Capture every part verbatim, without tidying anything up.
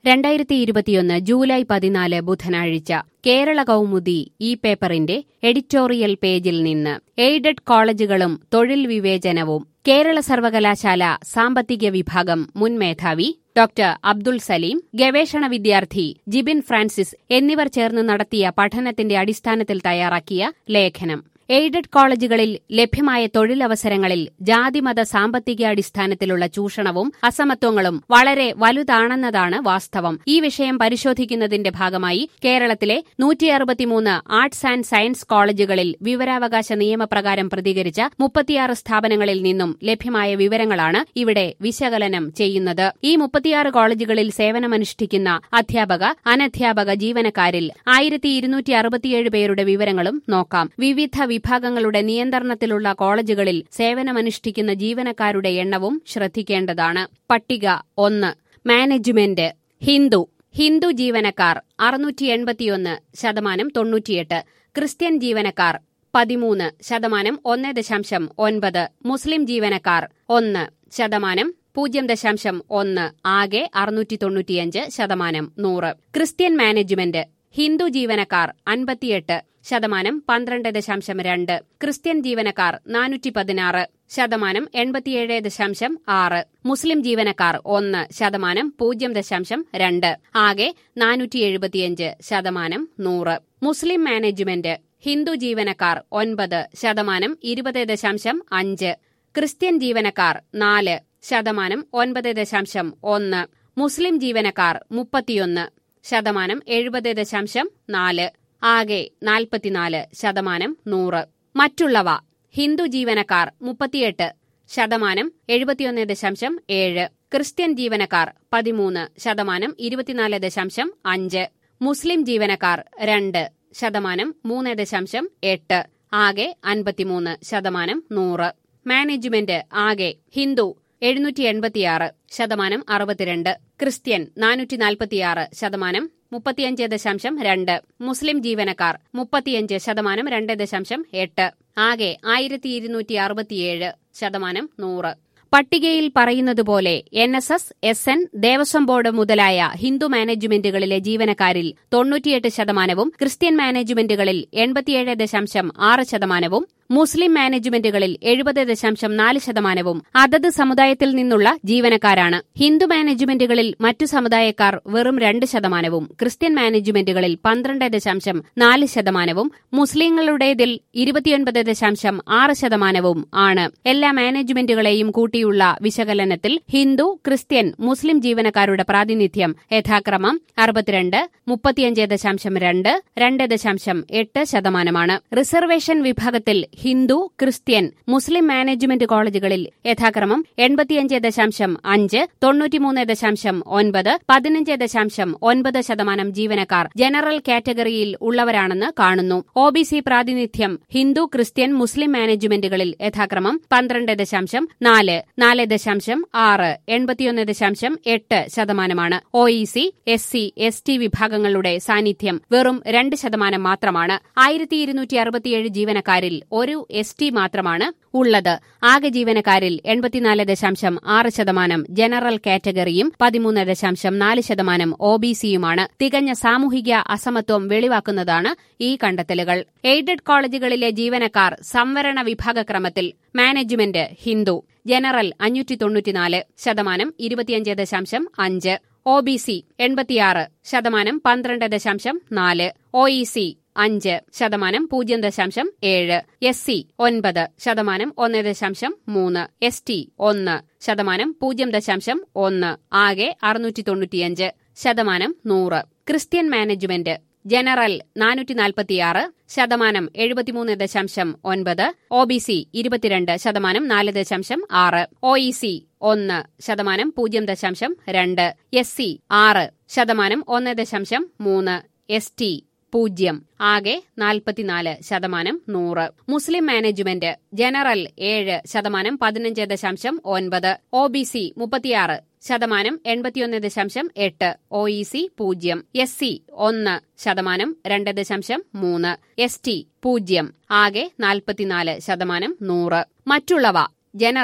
രണ്ടായിരത്തി ഇരുപത്തിയൊന്ന് ജൂലൈ പതിനാല് ബുധനാഴ്ച കേരള കൗമുദി ഈ പേപ്പറിന്റെ എഡിറ്റോറിയൽ പേജിൽ നിന്ന് എയ്ഡഡ് കോളേജുകളും തൊഴിൽ വിവേചനവും. കേരള സർവകലാശാല സാമ്പത്തിക വിഭാഗം മുൻ മേധാവി ഡോക്ടർ അബ്ദുൾ സലീം, ഗവേഷണ വിദ്യാർത്ഥി ജിബിൻ ഫ്രാൻസിസ് എന്നിവർ ചേർന്ന് നടത്തിയ പഠനത്തിന്റെ അടിസ്ഥാനത്തിൽ തയ്യാറാക്കിയ ലേഖനം. എയ്ഡഡ് കോളേജുകളിൽ ലഭ്യമായ തൊഴിലവസരങ്ങളിൽ ജാതിമത സാമ്പത്തിക അടിസ്ഥാനത്തിലുള്ള ചൂഷണവും അസമത്വങ്ങളും വളരെ വലുതാണെന്നതാണ് വാസ്തവം. ഈ വിഷയം പരിശോധിക്കുന്നതിന്റെ ഭാഗമായി കേരളത്തിലെ നൂറ്റി അറുപത്തിമൂന്ന് ആർട്സ് ആൻഡ് സയൻസ് കോളേജുകളിൽ വിവരാവകാശ നിയമപ്രകാരം പ്രതികരിച്ച മുപ്പത്തിയാറ് സ്ഥാപനങ്ങളിൽ നിന്നും ലഭ്യമായ വിവരങ്ങളാണ് ഇവിടെ വിശകലനം ചെയ്യുന്നത്. ഈ മുപ്പത്തിയാറ് കോളേജുകളിൽ സേവനമനുഷ്ഠിക്കുന്ന അധ്യാപക, അനധ്യാപക ജീവനക്കാരിൽ ആയിരത്തി ഇരുന്നൂറ്റി അറുപത്തിയേഴ് പേരുടെ വിവരങ്ങളും നോക്കാം. വിവിധ വിഭാഗങ്ങളുടെ നിയന്ത്രണത്തിലുള്ള കോളേജുകളിൽ സേവനമനുഷ്ഠിക്കുന്ന ജീവനക്കാരുടെ എണ്ണവും ശ്രദ്ധിക്കേണ്ടതാണ്. പട്ടിക ഒന്ന്. മാനേജ്മെന്റ്. ഹിന്ദു ഹിന്ദു ജീവനക്കാർ അറുന്നൂറ്റി എൺപത്തിയൊന്ന് ശതമാനം തൊണ്ണൂറ്റിയെട്ട്. ക്രിസ്ത്യൻ ജീവനക്കാർ പതിമൂന്ന് ശതമാനം ഒന്ന് ദശാംശം ഒൻപത്. മുസ്ലിം ജീവനക്കാർ ഒന്ന് ശതമാനം പൂജ്യം ദശാംശം ഒന്ന്. ആകെ അറുന്നൂറ്റി തൊണ്ണൂറ്റിയഞ്ച് ശതമാനം നൂറ്. Christian management. ഹിന്ദു ജീവനക്കാർ അൻപത്തിയെട്ട് ശതമാനം പന്ത്രണ്ട് ദശാംശം രണ്ട്. ക്രിസ്ത്യൻ ജീവനക്കാർ നാനൂറ്റി പതിനാറ് ശതമാനം എൺപത്തിയേഴ് ദശാംശം ആറ്. മുസ്ലിം ജീവനക്കാർ ഒന്ന് ശതമാനം പൂജ്യം ദശാംശം രണ്ട്. ആകെ നാനൂറ്റി എഴുപത്തിയഞ്ച് ശതമാനം നൂറ്. മുസ്ലിം മാനേജ്മെന്റ്. ഹിന്ദു ജീവനക്കാർ ഒൻപത് ശതമാനം ഇരുപത് ദശാംശം അഞ്ച്. ക്രിസ്ത്യൻ ജീവനക്കാർ നാല് ശതമാനം ഒൻപത് ദശാംശം ഒന്ന്. മുസ്ലിം ജീവനക്കാർ മുപ്പത്തിയൊന്ന് ശതമാനം എഴുപത് ദശാംശം നാല്. ആകെ നാൽപ്പത്തിനാല് ശതമാനം നൂറ്. മറ്റുള്ളവ. ഹിന്ദു ജീവനക്കാർ മുപ്പത്തിയെട്ട് ശതമാനം എഴുപത്തിയൊന്ന് ദശാംശം ഏഴ്. ക്രിസ്ത്യൻ ജീവനക്കാർ പതിമൂന്ന് ശതമാനം ഇരുപത്തിനാല് ദശാംശം അഞ്ച്. മുസ്ലിം ജീവനക്കാർ രണ്ട് ശതമാനം മൂന്ന് ദശാംശം എട്ട്. ആകെ അൻപത്തിമൂന്ന് ശതമാനം നൂറ്. മാനേജ്മെന്റ്. ആകെ ഹിന്ദു എഴുന്നൂറ്റി എൺപത്തിയാറ് ശതമാനം അറുപത്തിരണ്ട്. ക്രിസ്ത്യൻ നാനൂറ്റി നാൽപ്പത്തിയാറ് ശതമാനം മുപ്പത്തിയഞ്ച് ദശാംശം രണ്ട്. മുസ്ലിം ജീവനക്കാർ മുപ്പത്തിയഞ്ച് ശതമാനം രണ്ട് ദശാംശം എട്ട്. ആകെ ആയിരത്തി ഇരുന്നൂറ്റി അറുപത്തിയേഴ് ശതമാനം നൂറ്. പട്ടികയിൽ പറയുന്നതുപോലെ N S S, S N, Devaswom board മുതലായ ഹിന്ദു മാനേജ്മെന്റുകളിലെ ജീവനക്കാരിൽ തൊണ്ണൂറ്റിയെട്ട് ശതമാനവും ക്രിസ്ത്യൻ മാനേജ്മെന്റുകളിൽ എൺപത്തിയേഴ് ദശാംശം ആറ് ശതമാനവും മുസ്ലിം മാനേജ്മെന്റുകളിൽ എഴുപത് ദശാംശം നാല് ശതമാനവും അതത് സമുദായത്തിൽ നിന്നുള്ള ജീവനക്കാരാണ്. ഹിന്ദു മാനേജ്മെന്റുകളിൽ മറ്റു സമുദായക്കാർ വെറും രണ്ട് ശതമാനവും ക്രിസ്ത്യൻ മാനേജ്മെന്റുകളിൽ പന്ത്രണ്ട് ദശാംശം നാല് ശതമാനവും മുസ്ലിങ്ങളുടേതിൽ ഇരുപത്തിയൊൻപത് ദശാംശം ആറ് ശതമാനവും ആണ്. എല്ലാ മാനേജ്മെന്റുകളെയും കൂട്ടിയുള്ള വിശകലനത്തിൽ ഹിന്ദു, ക്രിസ്ത്യൻ, മുസ്ലിം ജീവനക്കാരുടെ പ്രാതിനിധ്യം യഥാക്രമം അറുപത്തിരണ്ട്, മുപ്പത്തിയഞ്ച് ദശാംശം രണ്ട്, രണ്ട് ദശാംശം എട്ട് ശതമാനമാണ്. റിസർവേഷൻ വിഭാഗത്തിൽ ഹിന്ദു, ക്രിസ്ത്യൻ, മുസ്ലിം മാനേജ്മെന്റ് കോളേജുകളിൽ യഥാക്രമം എൺപത്തിയഞ്ച് ദശാംശം അഞ്ച്, തൊണ്ണൂറ്റിമൂന്ന് ദശാംശം ഒൻപത്, പതിനഞ്ച് ദശാംശം ഒൻപത് ശതമാനം ജീവനക്കാർ ജനറൽ കാറ്റഗറിയിൽ ഉള്ളവരാണെന്ന് കാണുന്നു. ഒ ബി സി പ്രാതിനിധ്യം ഹിന്ദു, ക്രിസ്ത്യൻ, മുസ്ലിം മാനേജ്മെന്റുകളിൽ യഥാക്രമം പന്ത്രണ്ട് ദശാംശം നാല്, നാല് ദശാംശം ആറ്, എൺപത്തിയൊന്ന് ദശാംശം എട്ട് ശതമാനമാണ്. O E C, S C, S T വിഭാഗങ്ങളുടെ സാന്നിധ്യം വെറും രണ്ട് ശതമാനം മാത്രമാണ്. ആയിരത്തി ഇരുന്നൂറ്റി അറുപത്തിയേഴ് ജീവനക്കാരിൽ ഒരു എസ് ടി മാത്രമാണ് ഉള്ളത്. ആകെ ജീവനക്കാരിൽ എൺപത്തിനാല് ദശാംശം ആറ് ശതമാനം ജനറൽ കാറ്റഗറിയും പതിമൂന്ന് ദശാംശം നാല് ശതമാനം ഒ ബി സിയുമാണ്. തികഞ്ഞ സാമൂഹിക അസമത്വം വെളിവാക്കുന്നതാണ് ഈ കണ്ടെത്തലുകൾ. എയ്ഡഡ് കോളേജുകളിലെ ജീവനക്കാർ സംവരണ വിഭാഗക്രമത്തിൽ. മാനേജ്മെന്റ്. ഹിന്ദു ജനറൽ അഞ്ഞൂറ്റി തൊണ്ണൂറ്റിനാല് ശതമാനം ഇരുപത്തിയഞ്ച് ദശാംശം അഞ്ച്. ഒ ബി സി എൺപത്തിയാറ് ശതമാനം പന്ത്രണ്ട് ദശാംശം നാല്. ഒ ഇ സി അഞ്ച് ശതമാനം പൂജ്യം ദശാംശം ഏഴ്. എസ് സി ഒൻപത് ശതമാനം ഒന്ന് ദശാംശം മൂന്ന്. എസ് ടി ഒന്ന് ശതമാനം പൂജ്യം ദശാംശം ഒന്ന്. ആകെ അറുന്നൂറ്റി തൊണ്ണൂറ്റിയഞ്ച് ശതമാനം നൂറ്. Christian management. ജനറൽ നാനൂറ്റി നാൽപ്പത്തിയാറ് ശതമാനം എഴുപത്തിമൂന്ന് ദശാംശം ഒൻപത്. ഒ ബി സി ഇരുപത്തിരണ്ട് ശതമാനം നാല് ദശാംശം ആറ്. ഒ ഇ സി ഒന്ന് ശതമാനം പൂജ്യം ദശാംശം രണ്ട്. എസ് സി ആറ് ശതമാനം ഒന്ന് ദശാംശം മൂന്ന്. എസ് ടി പൂജ്യം. ആകെ നാൽപ്പത്തിനാല് ശതമാനം നൂറ്. മുസ്ലിം മാനേജ്മെന്റ്. ജനറൽ ഏഴ് ശതമാനം പതിനഞ്ച് ദശാംശം ഒൻപത്. ഒ ബി സി മുപ്പത്തിയാറ് ശതമാനം എൺപത്തിയൊന്ന് ദശാംശം എട്ട്. ഒ ഇ സി പൂജ്യം. എസ് സി ഒന്ന് ശതമാനം രണ്ട് ദശാംശം മൂന്ന്. എസ് ടി പൂജ്യം. ആകെ നാൽപ്പത്തിനാല് ശതമാനം നൂറ്. മറ്റുള്ളവ. ജനറൽ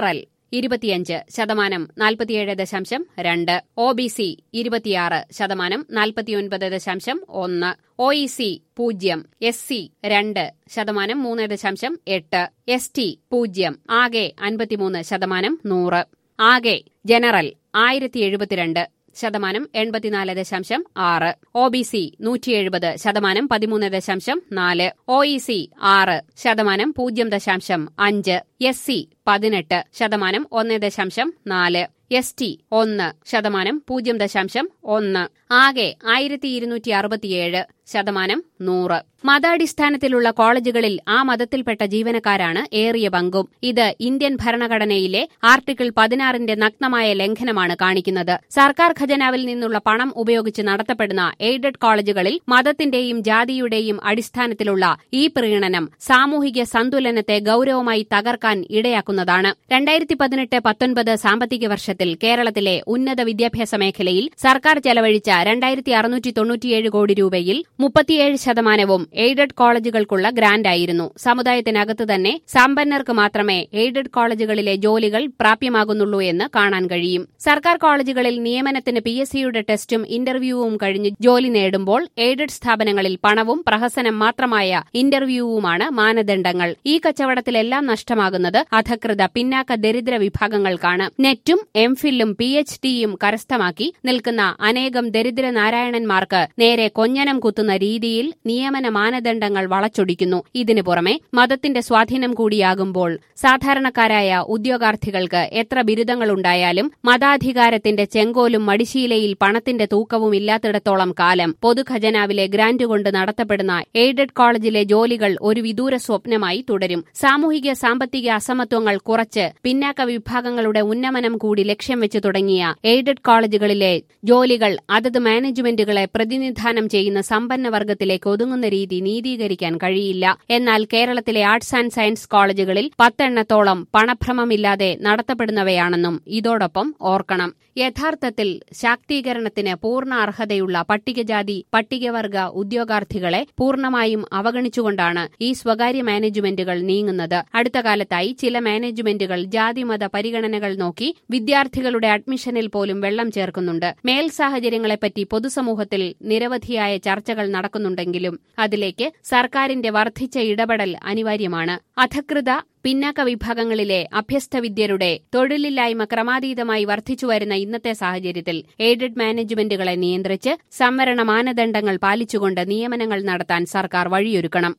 ഇരുപത്തിയഞ്ച് ശതമാനം നാൽപ്പത്തിയേഴ് ദശാംശം രണ്ട്, ഒ ബി സി ഇരുപത്തിയാറ് ശതമാനം നാൽപ്പത്തിയൊൻപത് ദശാംശം ഒന്ന്, ഒ ഇ സി പൂജ്യം, എസ് സി രണ്ട് ശതമാനം മൂന്ന് ദശാംശം എട്ട്, എസ് ടി പൂജ്യം, ആകെ അൻപത്തിമൂന്ന് ശതമാനം നൂറ്. ആകെ ജനറൽ ആയിരത്തി എഴുപത്തിരണ്ട് ശതമാനം എൺപത്തിനാല് ദശാംശം ആറ്, ഒ ബി സി നൂറ്റി എഴുപത് ശതമാനം പതിമൂന്ന് ദശാംശം നാല്, ഒ ഇ സി ആറ് ശതമാനം പൂജ്യം ദശാംശം അഞ്ച്, എസ് സി പതിനെട്ട് ശതമാനം ഒന്ന് ദശാംശം നാല്, എസ് ടി ഒന്ന് ശതമാനം പൂജ്യം ദശാംശം ഒന്ന്. ആകെ ആയിരത്തി ഇരുന്നൂറ്റി അറുപത്തിയേഴ് ശതമാനം നൂറ്. മതാടിസ്ഥാനത്തിലുള്ള കോളേജുകളിൽ ആ മതത്തിൽപ്പെട്ട ജീവനക്കാരാണ് ഏറിയ പങ്കും. ഇത് ഇന്ത്യൻ ഭരണഘടനയിലെ ആർട്ടിക്കിൾ പതിനാറിന്റെ നഗ്നമായ ലംഘനമാണ് കാണിക്കുന്നത്. സർക്കാർ ഖജനാവിൽ നിന്നുള്ള പണം ഉപയോഗിച്ച് നടത്തപ്പെടുന്ന എയ്ഡഡ് കോളേജുകളിൽ മതത്തിന്റെയും ജാതിയുടെയും അടിസ്ഥാനത്തിലുള്ള ഈ പ്രീണനം സാമൂഹിക സന്തുലനത്തെ ഗൌരവമായി തകർക്കാൻ ഇടയാക്കുന്നതാണ്. രണ്ടായിരത്തി പതിനെട്ട് പത്തൊൻപത് സാമ്പത്തിക വർഷത്തിൽ കേരളത്തിലെ ഉന്നത വിദ്യാഭ്യാസ മേഖലയിൽ സർക്കാർ ചെലവഴിച്ച രണ്ടായിരത്തി അറുന്നൂറ്റി തൊണ്ണൂറ്റിയേഴ് കോടി രൂപയിൽ മുപ്പത്തിയേഴ് ശതമാനവും എയ്ഡഡ് കോളേജുകൾക്കുള്ള ഗ്രാന്റായിരുന്നു. സമുദായത്തിനകത്ത് തന്നെ സമ്പന്നർക്ക് മാത്രമേ എയ്ഡഡ് കോളേജുകളിലെ ജോലികൾ പ്രാപ്യമാകുന്നുള്ളൂ എന്ന് കാണാൻ കഴിയും. സർക്കാർ കോളേജുകളിൽ നിയമനത്തിന് പി എസ് സിയുടെ ടെസ്റ്റും ഇന്റർവ്യൂവും കഴിഞ്ഞ് ജോലി നേടുമ്പോൾ എയ്ഡഡ് സ്ഥാപനങ്ങളിൽ പണവും പ്രഹസനം മാത്രമായ ഇന്റർവ്യൂവുമാണ് മാനദണ്ഡങ്ങൾ. ഈ കച്ചവടത്തിലെല്ലാം നഷ്ടമാകുന്നത് അധകൃത പിന്നാക്ക ദരിദ്ര വിഭാഗങ്ങൾക്കാണ്. നെറ്റും എംഫില്ലും പി എച്ച് ഡിയും കരസ്ഥമാക്കി നിൽക്കുന്ന അനേകം ദരിദ്ര നാരായണന്മാർക്ക് നേരെ കൊഞ്ഞനം കുത്തുന്ന രീതിയിൽ നിയമന മാനദണ്ഡങ്ങൾ വളച്ചൊടിക്കുന്നു. ഇതിനു പുറമെ മതത്തിന്റെ സ്വാധീനം കൂടിയാകുമ്പോൾ സാധാരണക്കാരായ ഉദ്യോഗാർത്ഥികൾക്ക് എത്ര ബിരുദങ്ങളുണ്ടായാലും മതാധികാരത്തിന്റെ ചെങ്കോലും മടിശീലയിൽ പണത്തിന്റെ തൂക്കവും ഇല്ലാത്തിടത്തോളം കാലം പൊതുഖജനാവിലെ ഗ്രാന്റ് കൊണ്ട് നടത്തപ്പെടുന്ന എയ്ഡഡ് കോളേജിലെ ജോലികൾ ഒരു വിദൂര സ്വപ്നമായി തുടരും. സാമൂഹിക സാമ്പത്തിക അസമത്വങ്ങൾ കുറച്ച് പിന്നാക്ക വിഭാഗങ്ങളുടെ ഉന്നമനം കൂടി ലക്ഷ്യം വെച്ച് തുടങ്ങിയ എയ്ഡഡ് കോളേജുകളിലെ ജോലികൾ അതത് മാനേജ്മെന്റുകളെ പ്രതിനിധാനം ചെയ്യുന്ന സമ്പന്ന വർഗത്തിലേക്ക് ഒതുങ്ങുന്ന രീതി നീതീകരിക്കാൻ കഴിയില്ല. എന്നാൽ കേരളത്തിലെ ആർട്സ് ആൻഡ് സയൻസ് കോളേജുകളിൽ പത്തെണ്ണത്തോളം പണഭ്രമമില്ലാതെ നടത്തപ്പെടുന്നവയാണെന്നും ഇതോടൊപ്പം ഓർക്കണം. യഥാർത്ഥത്തിൽ ശാക്തീകരണത്തിന് പൂർണ്ണ അർഹതയുള്ള പട്ടികജാതി പട്ടികവർഗ ഉദ്യോഗാർത്ഥികളെ പൂർണ്ണമായും അവഗണിച്ചുകൊണ്ടാണ് ഈ സ്വകാര്യ മാനേജ്മെന്റുകൾ നീങ്ങുന്നത്. അടുത്ത കാലത്തായി ചില മാനേജ്മെന്റുകൾ ജാതിമത പരിഗണനകൾ നോക്കി വിദ്യാർത്ഥികളുടെ അഡ്മിഷനിൽ പോലും വെള്ളം ചേർക്കുന്നുണ്ട്. മേൽ സാഹചര്യങ്ങളെപ്പറ്റി പൊതുസമൂഹത്തിൽ നിരവധിയായ ചർച്ചകൾ നടക്കുന്നുണ്ടെങ്കിലും അതിലേക്ക് സർക്കാരിന്റെ വർദ്ധിച്ച ഇടപെടൽ അനിവാര്യമാണ്. അധകൃത പിന്നാക്ക വിഭാഗങ്ങളിലെ അഭ്യസ്തവിദ്യരുടെ തൊഴിലില്ലായ്മ ക്രമാതീതമായി വർദ്ധിച്ചുവരുന്ന ഇന്നത്തെ സാഹചര്യത്തിൽ എയ്ഡഡ് മാനേജ്മെന്റുകളെ നിയന്ത്രിച്ച് സംവരണ മാനദണ്ഡങ്ങൾ പാലിച്ചുകൊണ്ട് നിയമനങ്ങൾ നടത്താൻ സർക്കാർ വഴിയൊരുക്കണം.